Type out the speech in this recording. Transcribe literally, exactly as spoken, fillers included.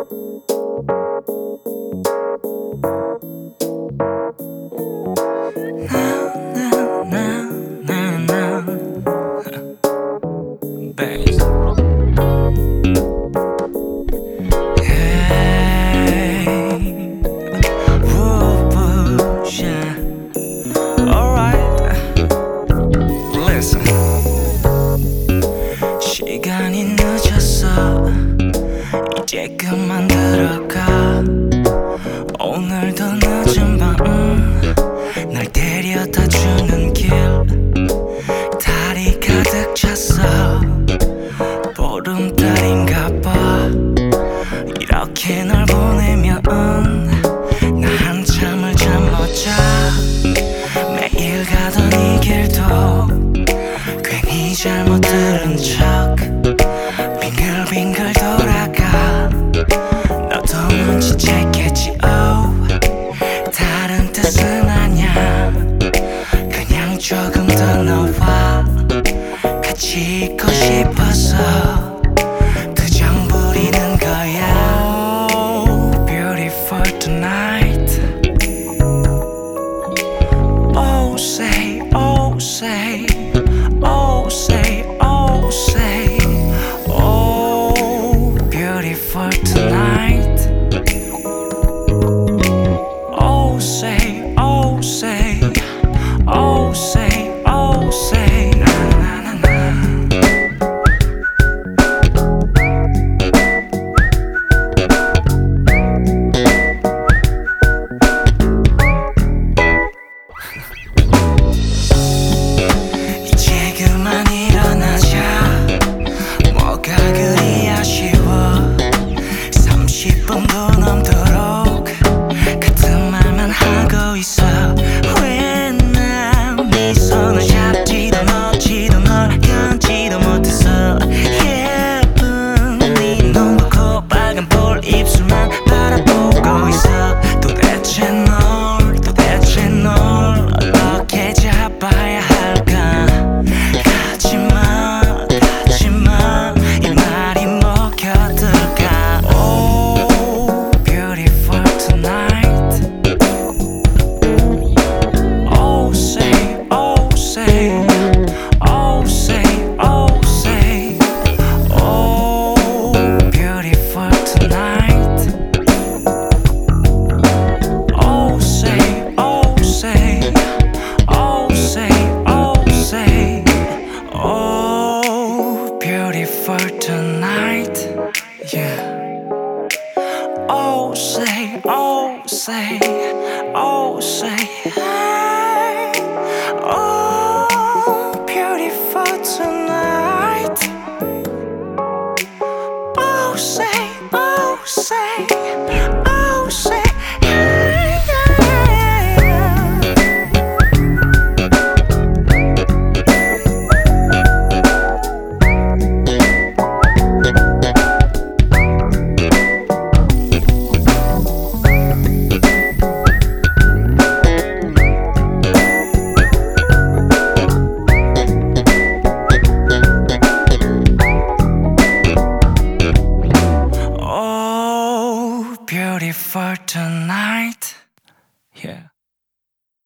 시간이 늦었어. 이제 그만 들어가. 오늘도 늦은 밤 날 데려다 주는 길 달이 가득 찼어. 보름달인가 봐. 이렇게 널 보내면 나 한참을 잠 못 자. 매일 가던 이 길도 괜히 잘못 들은 척 빙글빙글 돌아가. 너도 눈치챘겠지. oh. 다른 뜻은 아냐. 그냥 조금 더 너와 같이 있고 싶어서 투정 부리는 거야. oh, beautiful tonight. oh say oh say oh say oh say oh, beautiful tonight. oh say oh say oh say oh say na na na na. 이제 그만 일어나자. 뭐가 그리 아쉬워. 삼십 분도 넘도록 같은 말만 하고 있어. 왜 난 네 손을 잡지도 놓지도 널 견지도 못했어. 예쁜 네 눈과 코 빨간 볼 입술만 바라보고 있어. 도대체 널 도대체 널 어떻게 잡아야 할까. 가지마 가지마 이 말이 먹혀들까. oh, beautiful tonight. oh say oh say oh say oh say oh, beautiful tonight. oh say oh say oh say oh say oh, beautiful tonight. yeah. oh say oh say oh say